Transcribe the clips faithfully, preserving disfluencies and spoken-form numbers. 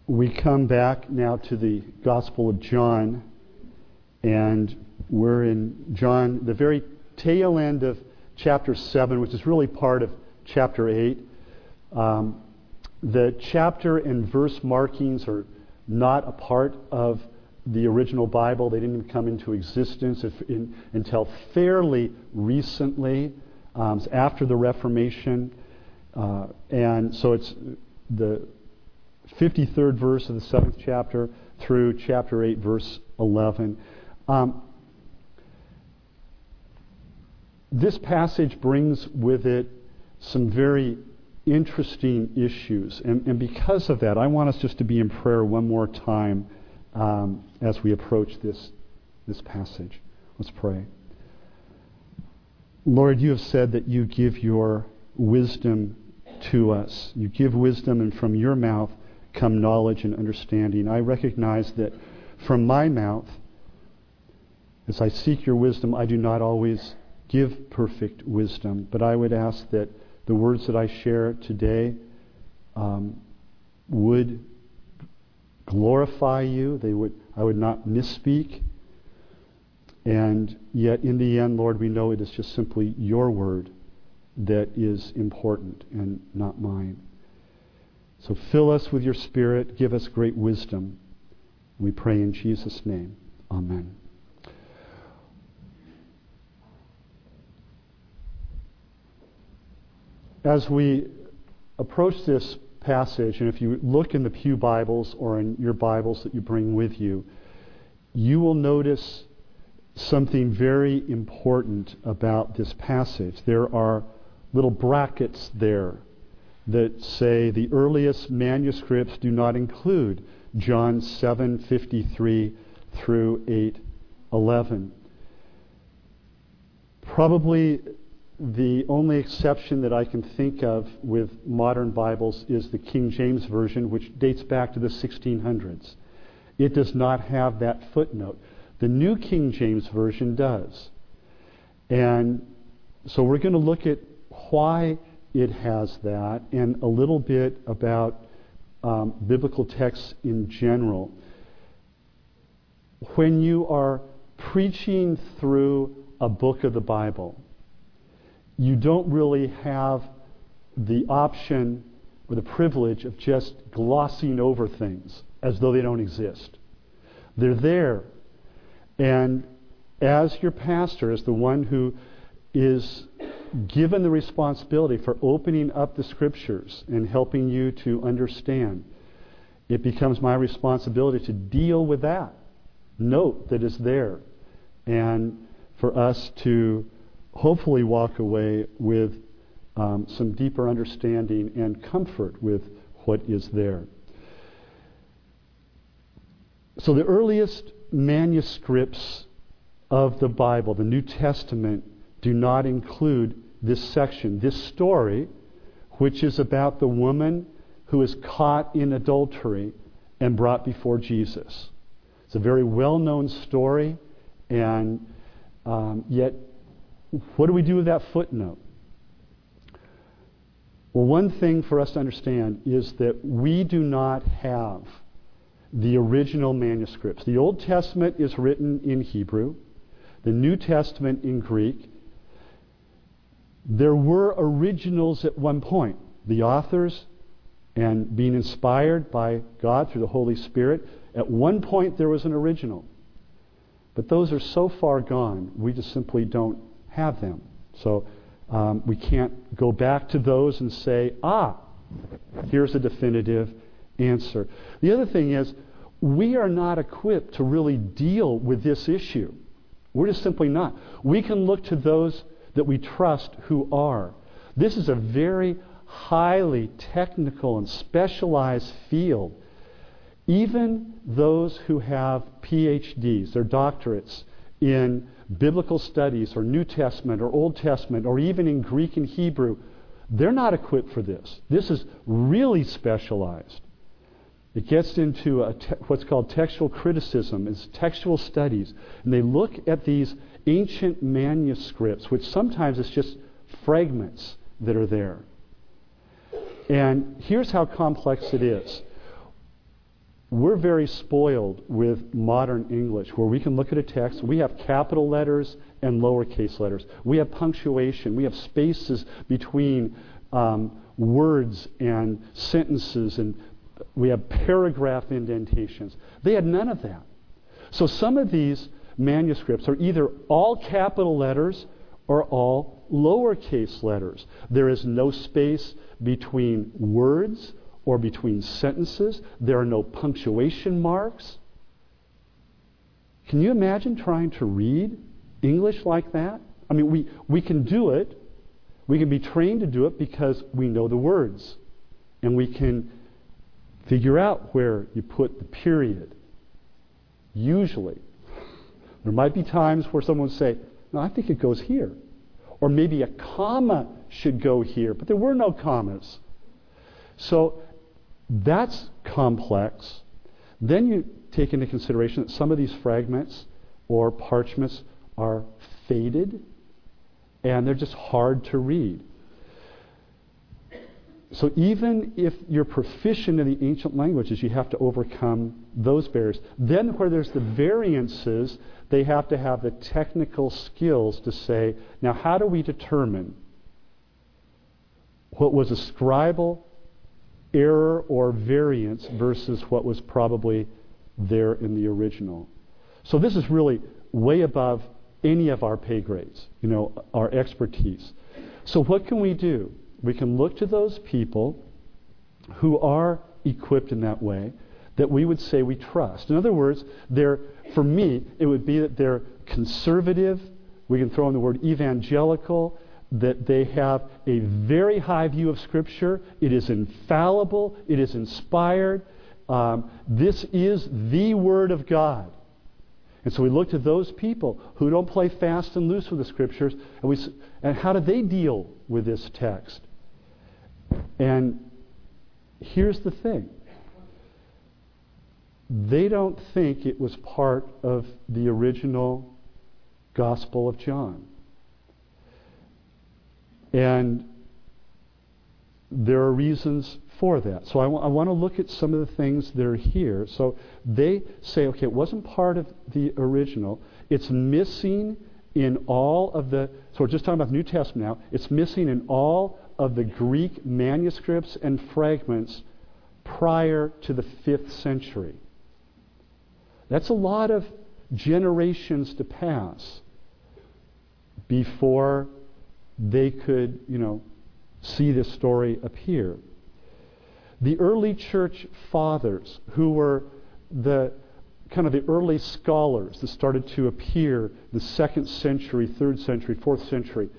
we come back now to the Gospel of John, and we're in John, the very tail end of chapter seven, which is really part of chapter eight. Um, the chapter and verse markings are not a part of the original Bible. They didn't even come into existence if in, until fairly recently, um, after the Reformation. Uh, and so it's the fifty-third verse of the seventh chapter through chapter eight, verse eleven. Um, this passage brings with it some very interesting issues. And, and because of that, I want us just to be in prayer one more time um, as we approach this, this passage. Let's pray. Lord, you have said that you give your wisdom to us. You give wisdom, and from your mouth come knowledge and understanding. I recognize that from my mouth, as I seek your wisdom, I do not always give perfect wisdom, but I would ask that the words that I share today um, would glorify you. They would. I would not misspeak. And yet, in the end, Lord, we know it is just simply your word that is important and not mine. So fill us with your Spirit. Give us great wisdom. We pray in Jesus' name. Amen. As we approach this passage, and if you look in the Pew Bibles or in your Bibles that you bring with you, you will notice something very important about this passage. There are little brackets there that say the earliest manuscripts do not include John seven fifty-three through eight eleven. Probably the only exception that I can think of with modern Bibles is the King James Version, which dates back to the sixteen hundreds. It does not have that footnote. The New King James Version does. And so we're going to look at why it has that and a little bit about um, biblical texts in general. When you are preaching through a book of the Bible, you don't really have the option or the privilege of just glossing over things as though they don't exist. They're there. And as your pastor, as the one who is given the responsibility for opening up the Scriptures and helping you to understand, it becomes my responsibility to deal with that note that is there, and for us to hopefully walk away with um, some deeper understanding and comfort with what is there. So the earliest manuscripts of the Bible, the New Testament, do not include this section, this story, which is about the woman who is caught in adultery and brought before Jesus. It's a very well-known story, and um, yet, what do we do with that footnote? Well, one thing for us to understand is that we do not have the original manuscripts. The Old Testament is written in Hebrew, the New Testament in Greek. There were originals at one point. The authors, and being inspired by God through the Holy Spirit, at one point there was an original. But those are so far gone, we just simply don't have them. So um, we can't go back to those and say, ah, here's a definitive answer. The other thing is, we are not equipped to really deal with this issue. We're just simply not. We can look to those that we trust who are. This is a very highly technical and specialized field. Even those who have P H Ds, their doctorates in biblical studies or New Testament or Old Testament or even in Greek and Hebrew, they're not equipped for this. This is really specialized. It gets into a te- what's called textual criticism. It's textual studies. And they look at these ancient manuscripts, which sometimes it's just fragments that are there. And here's how complex it is. we're very spoiled with modern English, where we can look at a text, we have capital letters and lowercase letters. We have punctuation. We have spaces between um, words and sentences, and we have paragraph indentations. They had none of that. So some of these manuscripts are either all capital letters or all lowercase letters. There is no space between words or between sentences. There are no punctuation marks. Can you imagine trying to read English like that? I mean, we, we can do it. We can be trained to do it because we know the words. And we can figure out where you put the period. Usually. There might be times where someone would say, no, I think it goes here. Or maybe a comma should go here. But there were no commas. So that's complex. Then you take into consideration that some of these fragments or parchments are faded and they're just hard to read. So even if you're proficient in the ancient languages, you have to overcome those barriers. Then where there's the variances, they have to have the technical skills to say, now how do we determine what was a scribal error or variance versus what was probably there in the original? So this is really way above any of our pay grades, you know, our expertise. So what can we do? We can look to those people who are equipped in that way that we would say we trust. In other words, they're, for me, it would be that they're conservative. We can throw in the word evangelical, that they have a very high view of Scripture. It is infallible. It is inspired. Um, this is the Word of God. And so we look to those people who don't play fast and loose with the Scriptures, and we and how do they deal with this text? And here's the thing. They don't think it was part of the original Gospel of John. And there are reasons for that. So I, w- I want to look at some of the things that are here. So they say, okay, it wasn't part of the original. It's missing in all of the, so we're just talking about the New Testament now, it's missing in all of the Greek manuscripts and fragments prior to the fifth century. That's a lot of generations to pass before they could, you know, see this story appear. The early church fathers, who were the kind of the early scholars that started to appear the second century, third century, fourth century,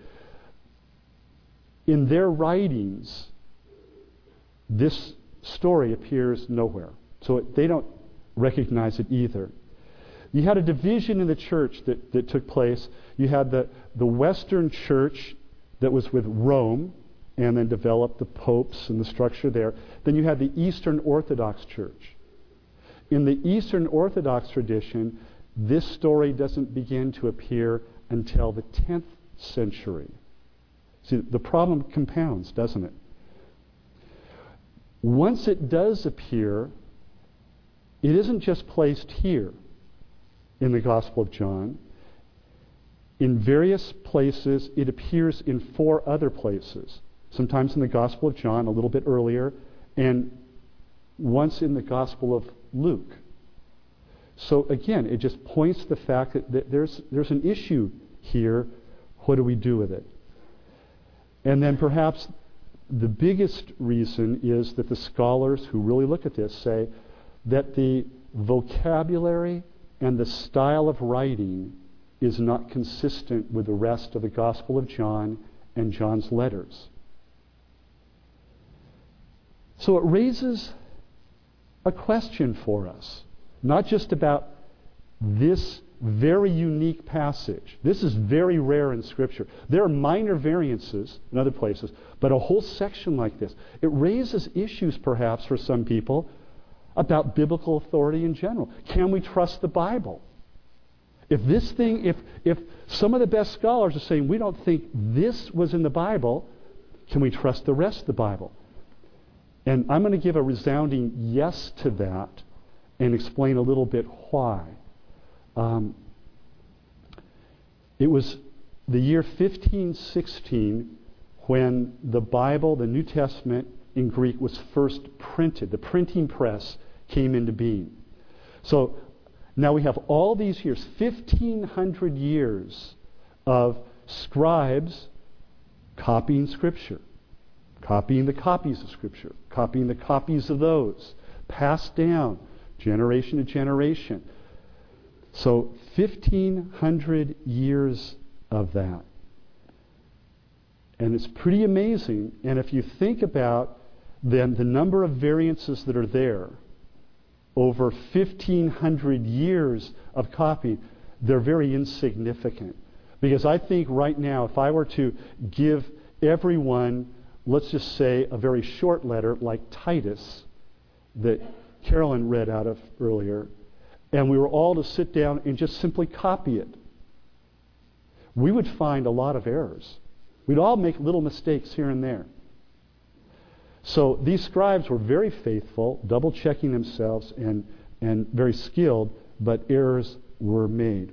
in their writings, this story appears nowhere. So it, they don't recognize it either. You had a division in the church that, that took place. You had the, the Western church that was with Rome and then developed the popes and the structure there. Then you had the Eastern Orthodox Church. In the Eastern Orthodox tradition, this story doesn't begin to appear until the tenth century. See, the problem compounds, doesn't it? Once it does appear, it isn't just placed here in the Gospel of John. In various places, it appears in four other places. Sometimes in the Gospel of John, a little bit earlier, and once in the Gospel of Luke. So again, it just points to the fact that, that there's there's an issue here. What do we do with it? And then perhaps the biggest reason is that the scholars who really look at this say that the vocabulary and the style of writing is not consistent with the rest of the Gospel of John and John's letters. So it raises a question for us, not just about this very unique passage. This is very rare in Scripture. There are minor variances in other places, but a whole section like this, it raises issues perhaps for some people about biblical authority in general. Can we trust the Bible? If this thing, if if some of the best scholars are saying we don't think this was in the Bible, can we trust the rest of the Bible? And I'm going to give a resounding yes to that. and explain a little bit why. Um, it was the year fifteen sixteen when the Bible, the New Testament in Greek, was first printed. The printing press came into being. So now we have all these years, fifteen hundred years of scribes copying Scripture, copying the copies of Scripture, copying the copies of those, passed down generation to generation. So fifteen hundred years of that. And it's pretty amazing. And if you think about then the number of variances that are there over fifteen hundred years of copying, they're very insignificant. Because I think right now, if I were to give everyone, let's just say, a very short letter like Titus that Carolyn read out of earlier, and we were all to sit down and just simply copy it, we would find a lot of errors. We'd all make little mistakes here and there. So these scribes were very faithful, double-checking themselves, and, and very skilled, but errors were made.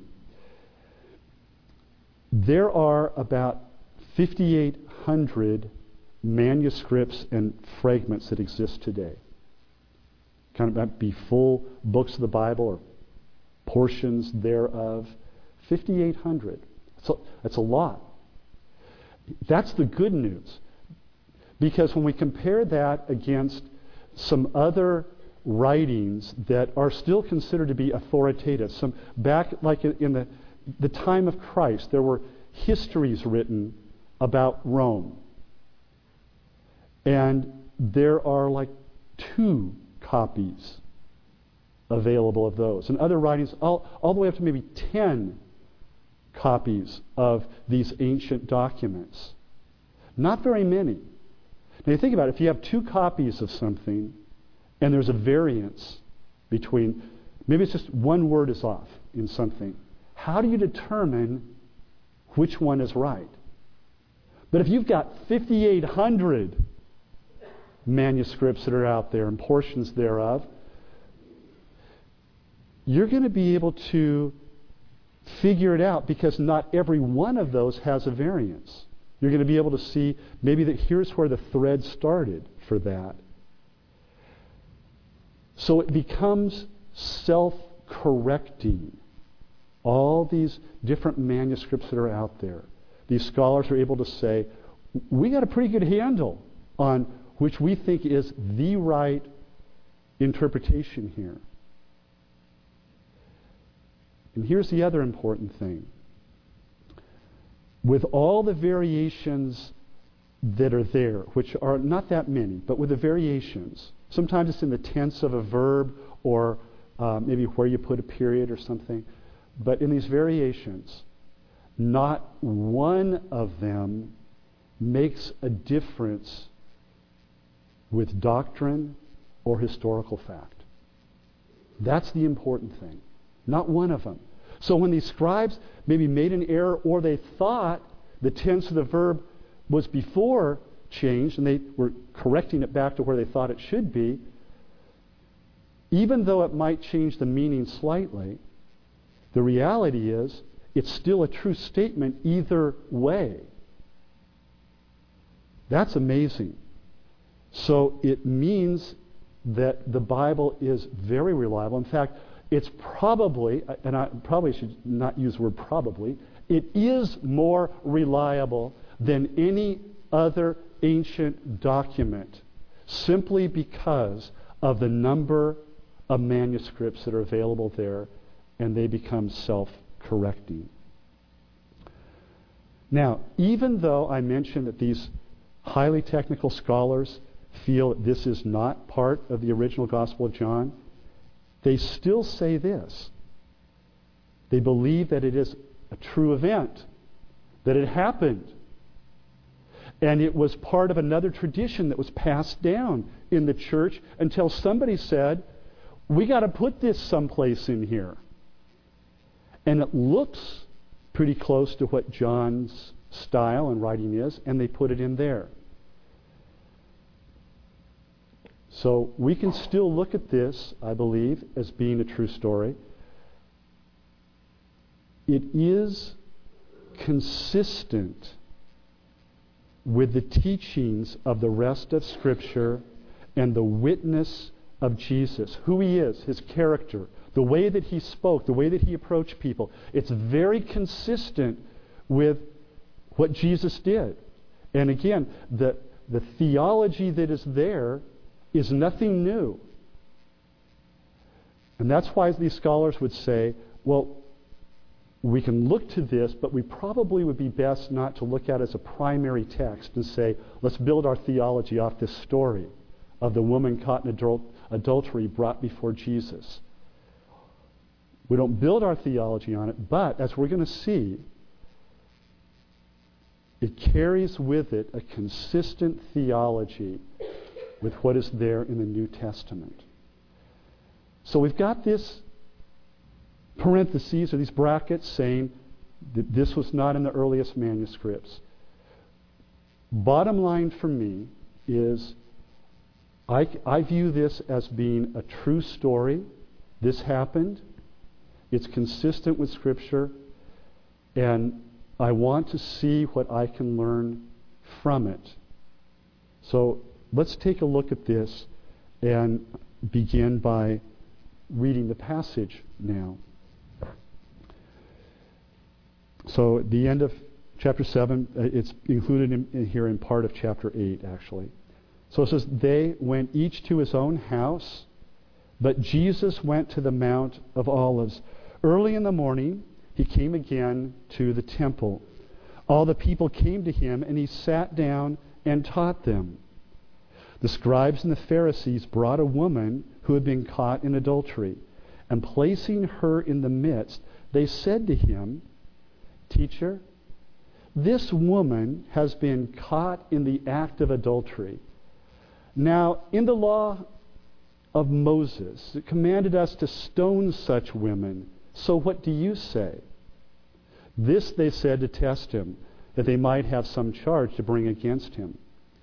There are about fifty-eight hundred manuscripts and fragments that exist today. Kind of might be full books of the Bible or portions thereof. fifty-eight hundred. That's a, that's a lot. That's the good news. Because when we compare that against some other writings that are still considered to be authoritative, some back like in the, the time of Christ, there were histories written about Rome. And there are like two copies available of those. And other writings, all, all the way up to maybe ten copies of these ancient documents. Not very many. Now you think about it, if you have two copies of something and there's a variance between, maybe it's just one word is off in something, how do you determine which one is right? But if you've got fifty-eight hundred manuscripts that are out there and portions thereof, you're going to be able to figure it out because not every one of those has a variance. You're going to be able to see maybe that here's where the thread started for that. So it becomes self-correcting. All these different manuscripts that are out there, these scholars are able to say, we got a pretty good handle on which we think is the right interpretation here. And here's the other important thing. With all the variations that are there, which are not that many, but with the variations, sometimes it's in the tense of a verb or uh, maybe where you put a period or something, but in these variations, not one of them makes a difference with doctrine or historical fact. That's the important thing. Not one of them. So when these scribes maybe made an error or they thought the tense of the verb was before changed and they were correcting it back to where they thought it should be, even though it might change the meaning slightly, the reality is it's still a true statement either way. That's amazing. So it means that the Bible is very reliable. In fact, it's probably, and I probably should not use the word probably, it is more reliable than any other ancient document simply because of the number of manuscripts that are available there, and they become self-correcting. Now, even though I mentioned that these highly technical scholars feel that this is not part of the original Gospel of John, they still say this. They believe that it is a true event, that it happened, and it was part of another tradition that was passed down in the church until somebody said, we got to put this someplace in here. And it looks pretty close to what John's style and writing is, and they put it in there. So we can still look at this, I believe, as being a true story. It is consistent with the teachings of the rest of Scripture and the witness of Jesus, who he is, his character, the way that he spoke, the way that he approached people. It's very consistent with what Jesus did. And again, the, the theology that is there is nothing new. And that's why these scholars would say, well, we can look to this, but we probably would be best not to look at it as a primary text and say, let's build our theology off this story of the woman caught in adul- adultery brought before Jesus. We don't build our theology on it, but as we're going to see, it carries with it a consistent theology with what is there in the New Testament. So we've got this parentheses or these brackets saying that this was not in the earliest manuscripts. Bottom line for me is I, I view this as being a true story. This happened. It's consistent with Scripture. And I want to see what I can learn from it. So let's take a look at this and begin by reading the passage now. So at the end of chapter seven, uh, it's included in, in here in part of chapter eight, actually. So it says, they went each to his own house, but Jesus went to the Mount of Olives. Early in the morning, he came again to the temple. All the people came to him, and he sat down and taught them. The scribes and the Pharisees brought a woman who had been caught in adultery, and placing her in the midst, they said to him, Teacher, this woman has been caught in the act of adultery. Now, in the law of Moses, it commanded us to stone such women. So what do you say? This they said to test him, that they might have some charge to bring against him.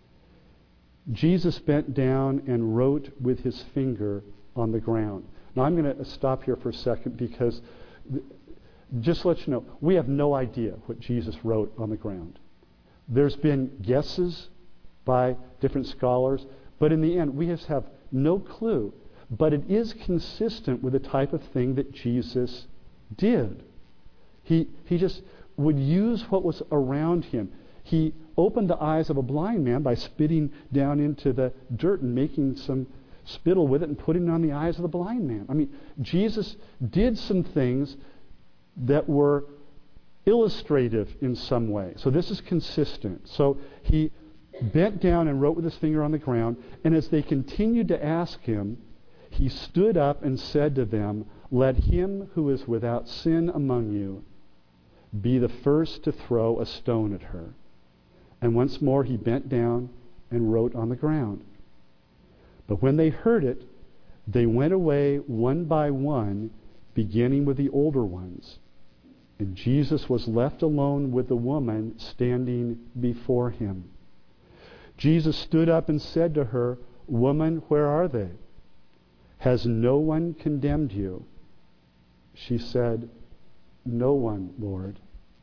Jesus bent down and wrote with his finger on the ground. Now I'm going to stop here for a second because th- just to let you know, we have no idea what Jesus wrote on the ground. There's been guesses by different scholars, but in the end we just have no clue. But it is consistent with the type of thing that Jesus did. He, he just would use what was around him. He opened the eyes of a blind man by spitting down into the dirt and making some spittle with it and putting it on the eyes of the blind man. I mean, Jesus did some things that were illustrative in some way. So this is consistent. So he bent down and wrote with his finger on the ground, and as they continued to ask him, he stood up and said to them, Let him who is without sin among you be the first to throw a stone at her. And once more he bent down and wrote on the ground. But when they heard it, they went away one by one, beginning with the older ones. And Jesus was left alone with the woman standing before him. Jesus stood up and said to her, Woman, where are they? Has no one condemned you? She said, No one, Lord.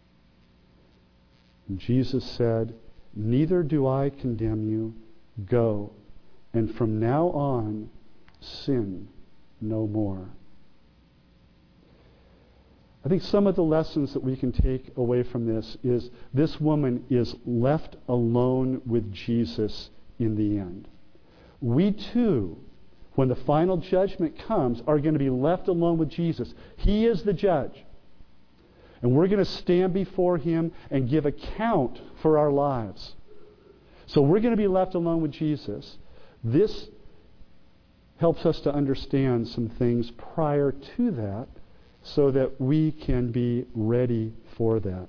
And Jesus said, Neither do I condemn you. Go, and from now on, sin no more. I think some of the lessons that we can take away from this is this woman is left alone with Jesus in the end. We too, when the final judgment comes, are going to be left alone with Jesus. He is the judge. And we're going to stand before him and give account for our lives. So we're going to be left alone with Jesus. This helps us to understand some things prior to that so that we can be ready for that.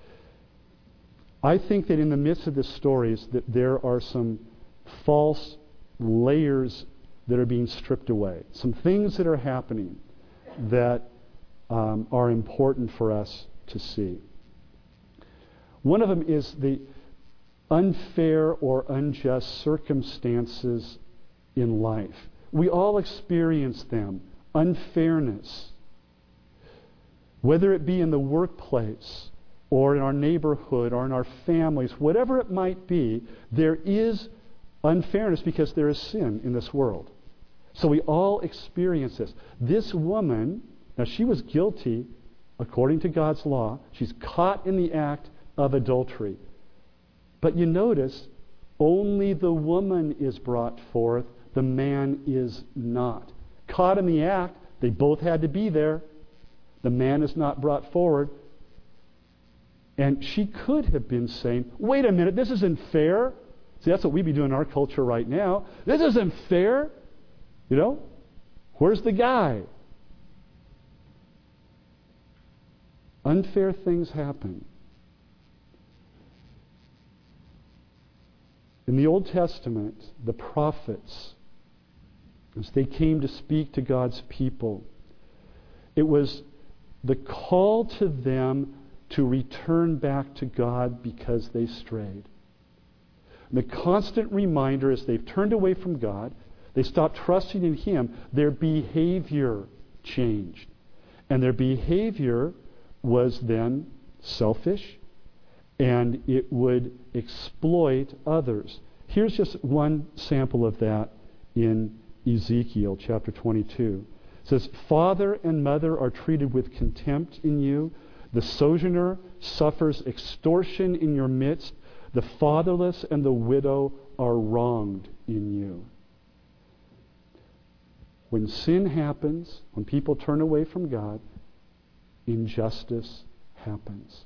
I think that in the midst of the stories that there are some false layers that are being stripped away. Some things that are happening that um, are important for us to see. One of them is the unfair or unjust circumstances in life. We all experience them. Unfairness. Whether it be in the workplace or in our neighborhood or in our families, whatever it might be, there is unfairness because there is sin in this world. So we all experience this. This woman, now she was guilty according to God's law. She's caught in the act of adultery. But you notice, only the woman is brought forth, the man is not. Caught in the act, they both had to be there. The man is not brought forward. And she could have been saying, wait a minute, this isn't fair. See, that's what we be doing in our culture right now. This isn't fair. You know, where's the guy? Unfair things happen. In the Old Testament, the prophets, as they came to speak to God's people, it was the call to them to return back to God because they strayed. And the constant reminder is they've turned away from God, they stopped trusting in Him, their behavior changed. And their behavior was then selfish, and it would exploit others. Here's just one sample of that in Ezekiel chapter twenty-two. It says, "Father and mother are treated with contempt in you. The sojourner suffers extortion in your midst. The fatherless and the widow are wronged in you." When sin happens, when people turn away from God, injustice happens.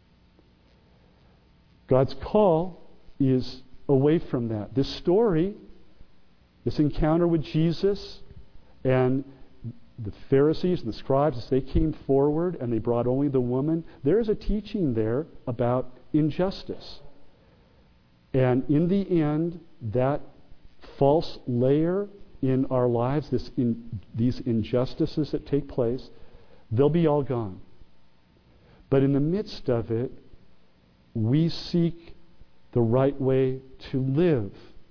God's call is away from that. This story, this encounter with Jesus and the Pharisees and the scribes, as they came forward and they brought only the woman, there is a teaching there about injustice. And in the end, that false layer in our lives, this in, these injustices that take place, they'll be all gone. But in the midst of it, we seek the right way to live.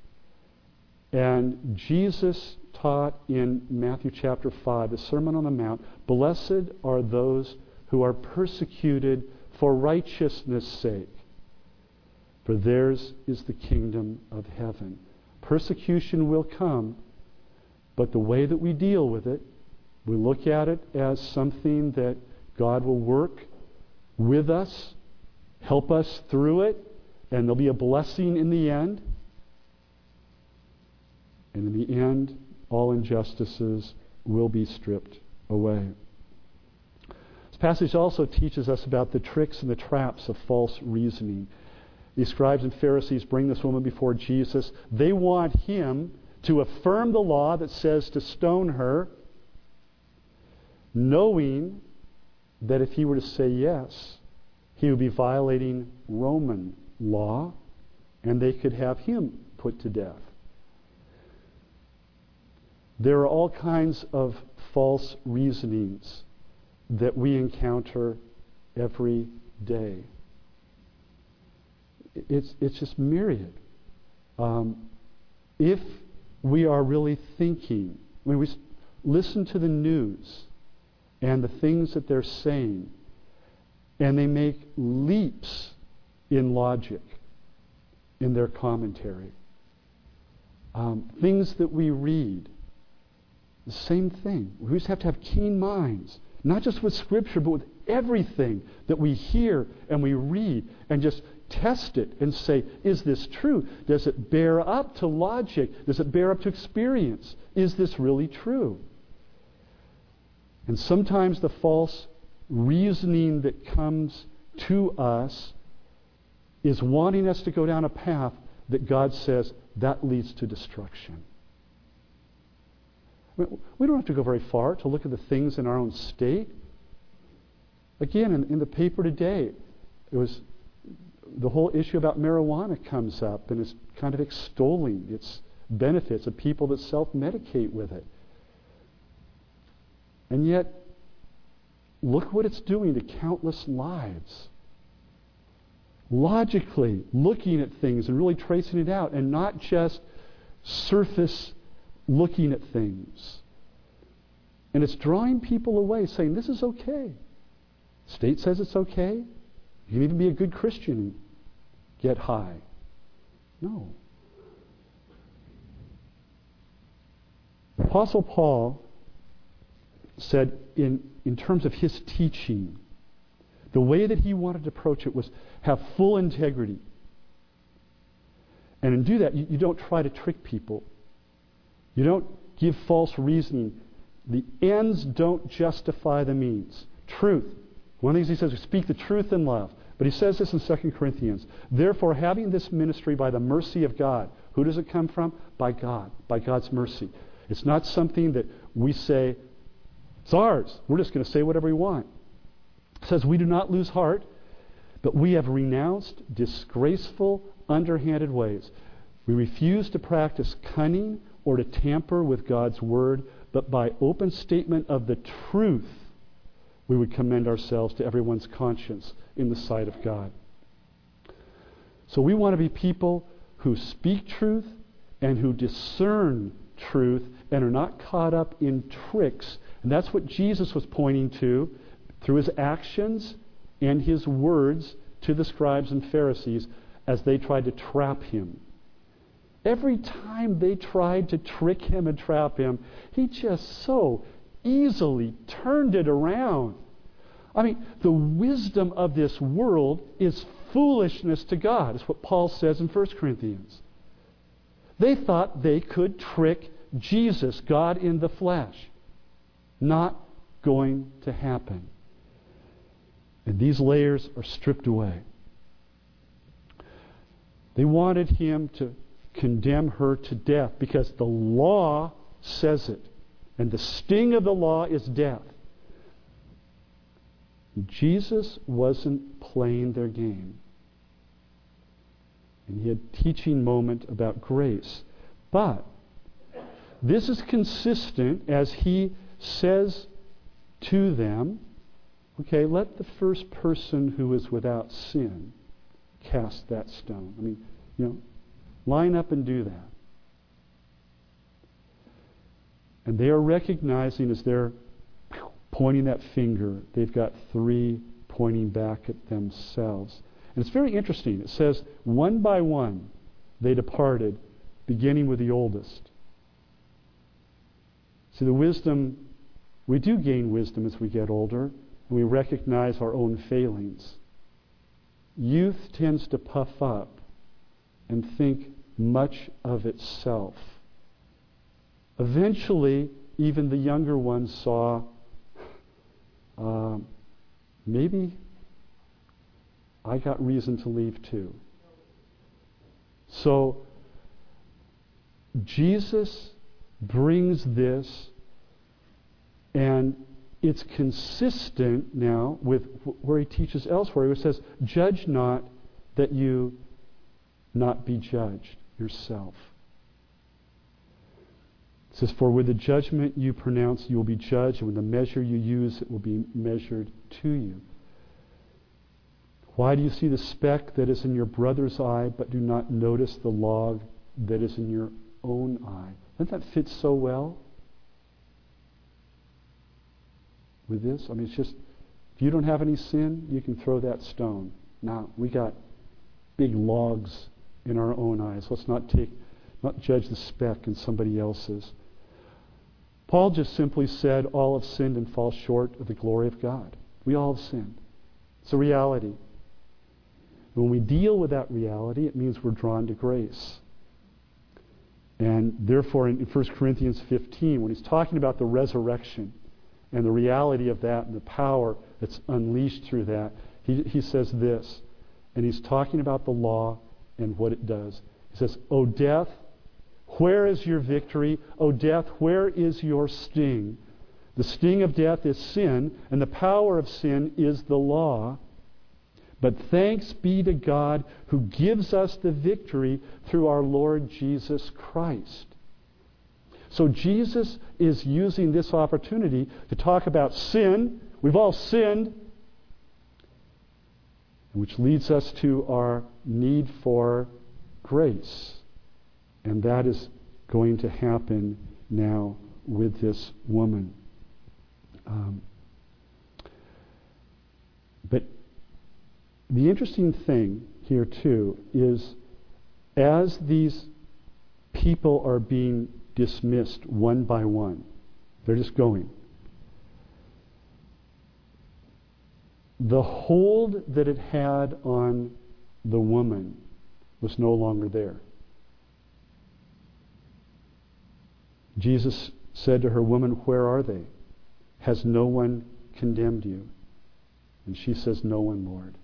And Jesus taught in Matthew chapter five, the Sermon on the Mount, "Blessed are those who are persecuted for righteousness' sake, for theirs is the kingdom of heaven." Persecution will come, but the way that we deal with it, we look at it as something that God will work with us, help us through it, and there'll be a blessing in the end. And in the end, all injustices will be stripped away. This passage also teaches us about the tricks and the traps of false reasoning. The scribes and Pharisees bring this woman before Jesus. They want Him to affirm the law that says to stone her, knowing that if He were to say yes, He would be violating Roman law, and they could have Him put to death. There are all kinds of false reasonings that we encounter every day. It's, it's just myriad. Um, if we are really thinking, when we listen to the news and the things that they're saying, and they make leaps in logic in their commentary. Um, things that we read, the same thing. We just have to have keen minds, not just with Scripture, but with everything that we hear and we read, and just test it and say, is this true? Does it bear up to logic? Does it bear up to experience? Is this really true? And sometimes the false reasoning that comes to us is wanting us to go down a path that God says that leads to destruction. We don't have to go very far to look at the things in our own state. Again, in, in the paper today, it was the whole issue about marijuana comes up and is kind of extolling its benefits of people that self-medicate with it. And yet, look what it's doing to countless lives. Logically looking at things and really tracing it out, and not just surface looking at things. And it's drawing people away, saying, this is okay. State says it's okay. You can even be a good Christian and get high. No. Apostle Paul said in, in terms of his teaching, the way that he wanted to approach it was have full integrity. And in do that, you, you don't try to trick people. You don't give false reasoning. The ends don't justify the means. Truth. One of the things he says is speak the truth in love. But he says this in Second Corinthians. Therefore, having this ministry by the mercy of God. Who does it come from? By God. By God's mercy. It's not something that we say, it's ours. We're just going to say whatever we want. It says, we do not lose heart, but we have renounced disgraceful, underhanded ways. We refuse to practice cunning or to tamper with God's word, but by open statement of the truth, we would commend ourselves to everyone's conscience in the sight of God. So we want to be people who speak truth and who discern truth and are not caught up in tricks. And that's what Jesus was pointing to through his actions and his words to the scribes and Pharisees as they tried to trap him. Every time they tried to trick him and trap him, he just so easily turned it around. I mean, the wisdom of this world is foolishness to God. It's what Paul says in First Corinthians. They thought they could trick Jesus, God in the flesh. Not going to happen. And these layers are stripped away. They wanted him to condemn her to death because the law says it. And the sting of the law is death. Jesus wasn't playing their game. And he had a teaching moment about grace. But this is consistent as he says to them, okay, let the first person who is without sin cast that stone. I mean, you know, line up and do that. And they are recognizing as they're pointing that finger, they've got three pointing back at themselves. And it's very interesting. It says, one by one they departed, beginning with the oldest. See, the wisdom, we do gain wisdom as we get older, and we recognize our own failings. Youth tends to puff up and think much of itself. Eventually, even the younger ones saw, uh, maybe I got reason to leave too. So, Jesus brings this, and it's consistent now with where he teaches elsewhere. He says, judge not that you not be judged yourself. It says, for with the judgment you pronounce, you will be judged, and with the measure you use, it will be measured to you. Why do you see the speck that is in your brother's eye, but do not notice the log that is in your own eye? Doesn't that fit so well with this? I mean, it's just, if you don't have any sin, you can throw that stone. Now, we got big logs in our own eyes. Let's not take, not judge the speck in somebody else's. Paul just simply said, all have sinned and fall short of the glory of God. We all have sinned. It's a reality. When we deal with that reality, it means we're drawn to grace. And therefore, in First Corinthians fifteen, when he's talking about the resurrection and the reality of that and the power that's unleashed through that, he, he says this, and he's talking about the law and what it does. He says, O death, where is your victory? O death, where is your sting? The sting of death is sin, and the power of sin is the law. But thanks be to God who gives us the victory through our Lord Jesus Christ. So Jesus is using this opportunity to talk about sin. We've all sinned, which leads us to our need for grace. And that is going to happen now with this woman. Um, but the interesting thing here too is as these people are being dismissed one by one, they're just going. The hold that it had on the woman was no longer there. Jesus said to her, "Woman, where are they? Has no one condemned you?" And she says, "No one, Lord."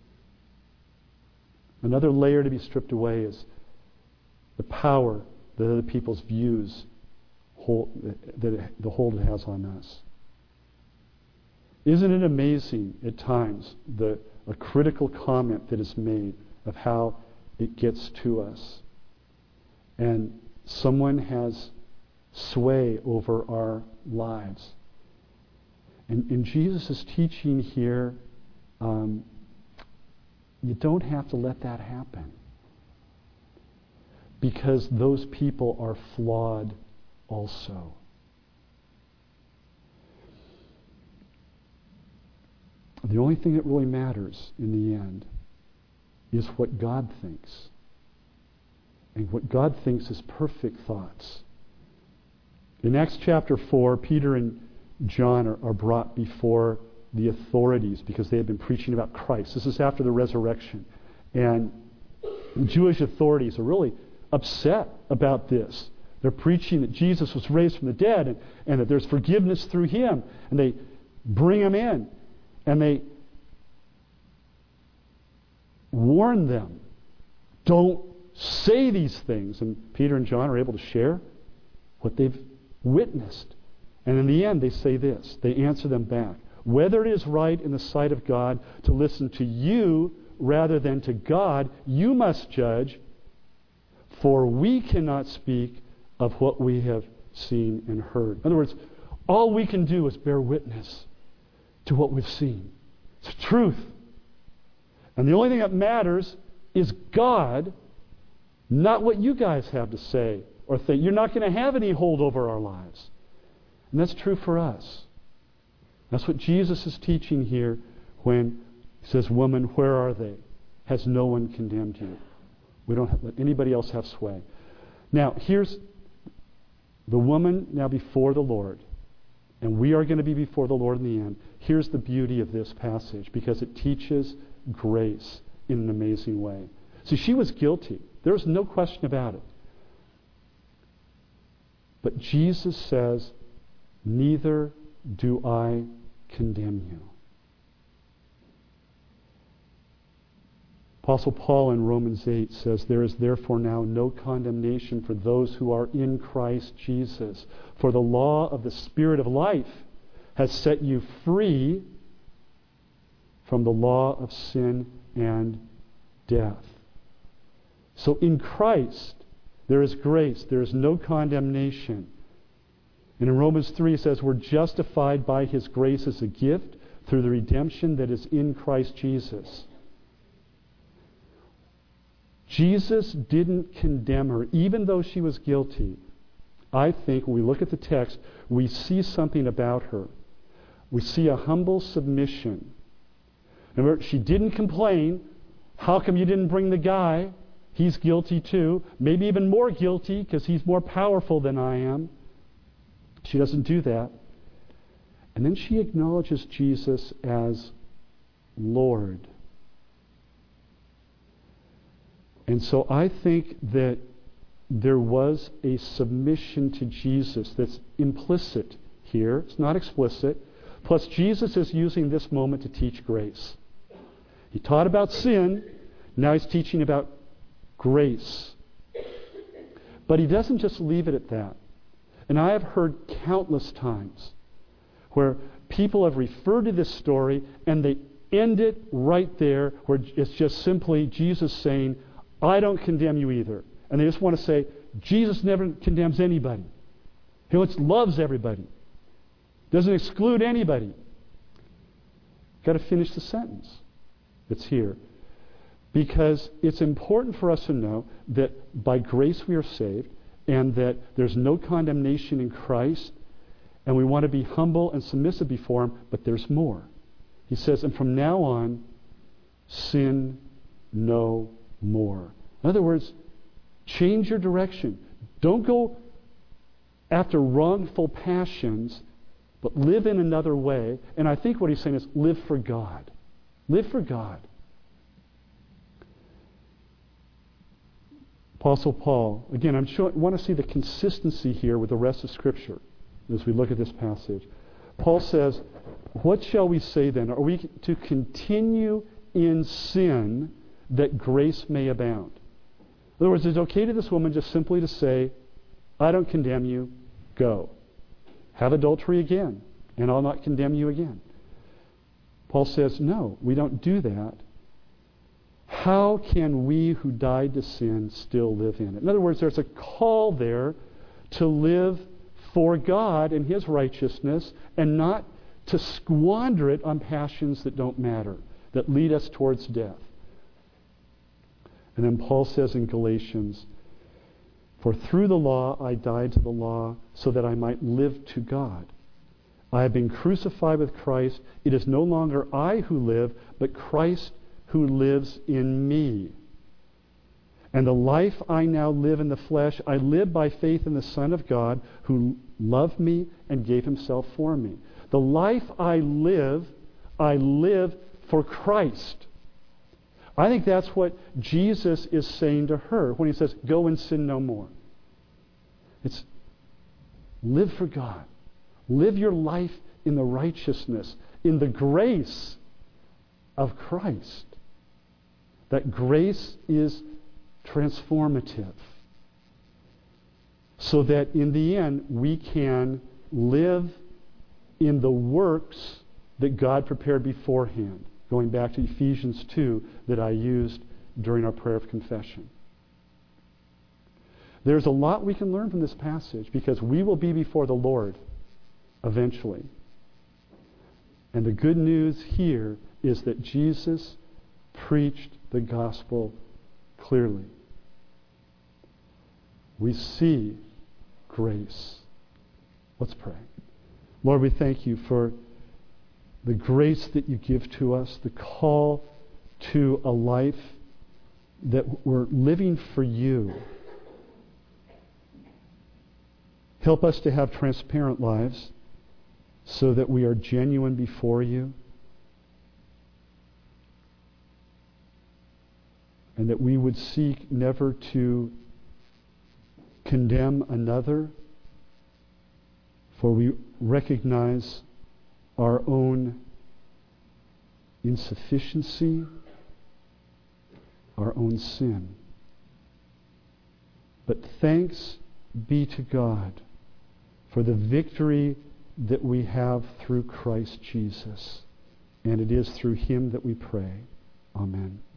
Another layer to be stripped away is the power that other people's views hold, that it, the hold it has on us. Isn't it amazing at times the a critical comment that is made of how it gets to us, and someone has sway over our lives. And, and Jesus is teaching here, um, you don't have to let that happen, because those people are flawed also. The only thing that really matters in the end is what God thinks. And what God thinks is perfect thoughts. In Acts chapter four, Peter and John are, are brought before the authorities because they had been preaching about Christ. This is after the resurrection. And the Jewish authorities are really upset about this. They're preaching that Jesus was raised from the dead and, and that there's forgiveness through him. And they bring him in. And they warn them, don't say these things. And Peter and John are able to share what they've witnessed. And in the end, they say this. They answer them back. Whether it is right in the sight of God to listen to you rather than to God, you must judge, for we cannot speak of what we have seen and heard. In other words, all we can do is bear witness to what we've seen. It's truth. And the only thing that matters is God, not what you guys have to say or think. You're not going to have any hold over our lives. And that's true for us. That's what Jesus is teaching here when he says, "Woman, where are they? Has no one condemned you?" We don't have, let anybody else have sway. Now, here's the woman now before the Lord. And we are going to be before the Lord in the end. Here's the beauty of this passage, because it teaches grace in an amazing way. See, she was guilty. There's no question about it. But Jesus says, "Neither do I condemn you." Apostle Paul in Romans eight says, "There is therefore now no condemnation for those who are in Christ Jesus. For the law of the Spirit of life has set you free from the law of sin and death." So in Christ, there is grace. There is no condemnation. And in Romans three, it says, we're justified by His grace as a gift through the redemption that is in Christ Jesus. Jesus didn't condemn her, even though she was guilty. I think when we look at the text, we see something about her. We see a humble submission. Remember, she didn't complain. How come you didn't bring the guy? He's guilty too. Maybe even more guilty because he's more powerful than I am. She doesn't do that. And then she acknowledges Jesus as Lord. And so I think that there was a submission to Jesus that's implicit here. It's not explicit. Plus, Jesus is using this moment to teach grace. He taught about sin. Now he's teaching about grace. But he doesn't just leave it at that. And I have heard countless times where people have referred to this story and they end it right there, where it's just simply Jesus saying, "I don't condemn you either." And they just want to say, Jesus never condemns anybody. He just loves everybody. Doesn't exclude anybody. Got to finish the sentence. It's here. Because it's important for us to know that by grace we are saved, and that there's no condemnation in Christ, and we want to be humble and submissive before Him, but there's more. He says, and from now on, sin no more. In other words, change your direction. Don't go after wrongful passions, but live in another way. And I think what he's saying is live for God. Live for God. Apostle Paul, again, I'm sure, I want to see the consistency here with the rest of Scripture as we look at this passage. Paul says, what shall we say then? Are we to continue in sin that grace may abound? In other words, it's okay to this woman just simply to say, I don't condemn you, go. Have adultery again, and I'll not condemn you again. Paul says, no, we don't do that. How can we who died to sin still live in it? In other words, there's a call there to live for God and His righteousness and not to squander it on passions that don't matter, that lead us towards death. And then Paul says in Galatians, for through the law I died to the law so that I might live to God. I have been crucified with Christ. It is no longer I who live, but Christ who lives in me. And the life I now live in the flesh, I live by faith in the Son of God who loved me and gave Himself for me. The life I live, I live for Christ. I think that's what Jesus is saying to her when He says, go and sin no more. It's live for God. Live your life in the righteousness, in the grace of Christ. That grace is transformative. So that in the end, we can live in the works that God prepared beforehand. Going back to Ephesians two that I used during our prayer of confession. There's a lot we can learn from this passage because we will be before the Lord eventually. And the good news here is that Jesus preached the gospel clearly. We see grace. Let's pray. Lord, we thank You for the grace that You give to us, the call to a life that we're living for You. Help us to have transparent lives so that we are genuine before You and that we would seek never to condemn another, for we recognize our own insufficiency, our own sin. But thanks be to God for the victory that we have through Christ Jesus. And it is through Him that we pray. Amen.